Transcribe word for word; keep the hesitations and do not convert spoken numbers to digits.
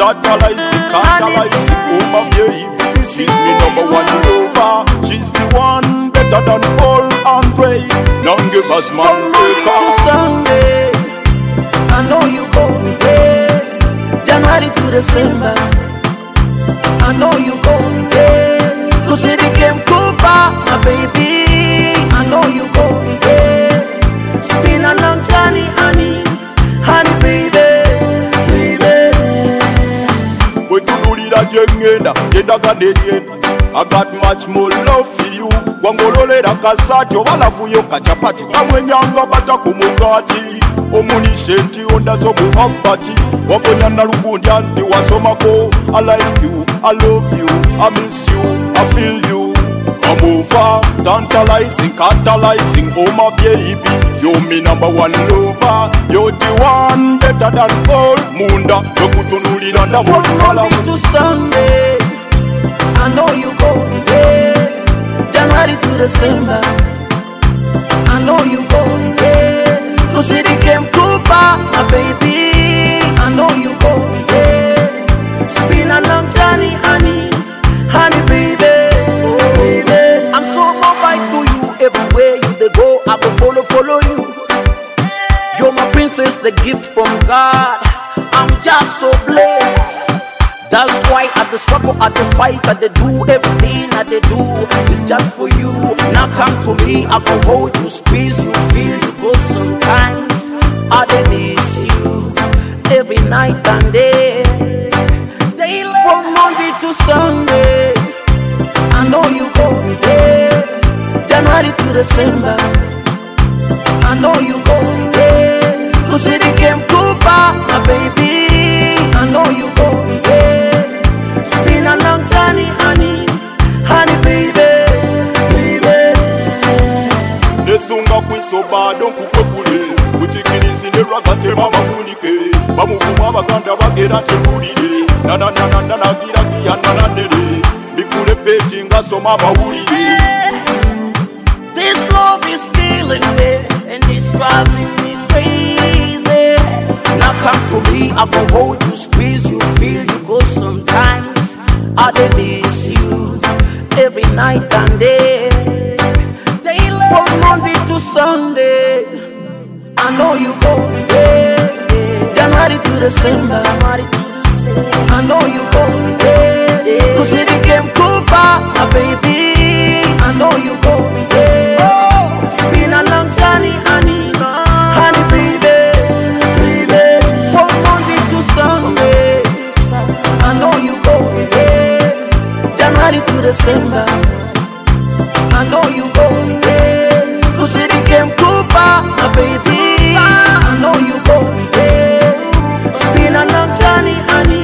tantalizing, tantalizing, oh my baby. She's the number one lover. She's the one better than Paul Andre. None give us man. From Monday to Sunday, I know you go there. January to December, I know you go there. Cause we became too far, my baby. I know you go there. It's been a long journey, honey, honey, baby, baby. We do do the jengenda, jenda kanejenda. I got much more love for you. Wangololera kasacho wala fuyo kachapati. Kamwe nyanga bata kumugati. Omunishe nti onda zo muhabbati. Wakonya na lugundi anti wasomako. I like you, I love you, I miss you, I feel you. Come over, tantalizing, catalyzing, oh my baby. You're me number one lover. You're the one better than all. Munda, yokutunulira nda From Monday to Sunday, I know you go there. January to December, I know you go there. Cause we came too far, my baby. I know you go there. It's been a long journey, honey, honey, baby, baby. I'm so mobile to you. Everywhere you they go, I will follow, follow you. You're my princess, the gift from God. I'm just so blessed. That's why at the struggle, at the fight, at the do everything that they do, it's just for you. Now come to me, I go hold you, squeeze you, feel you. Go sometimes I dey miss you every night and day. Daily. From Monday to Sunday, I know you go there. January to December, I know you go there. Cause we came too far, my baby. I know you go there. It's been a long journey, honey, honey, baby, baby. Nesunga kwisoba don't kukule. Kuchikirizi ne ragate mama kunike. Bamuvuma abaganda bagera tebulire. Na na na na na na gira gira na na nere. Bikule page nga soma bawulire. This love is killing me and it's driving me crazy. Now come to me, I go hold you, squeeze you, feel you. Go sometimes I dey miss you every night and day. Daily. From Monday to Sunday, I know you go there. January to December, I know you go there. Cause we came too far, my baby. I know you go there. It's been a long journey, honey, honey, baby, baby. From Monday to Sunday, I know you go there. January to December, I know you go there. Cause we came too far, my baby. I know you go there. It's been a long journey, honey.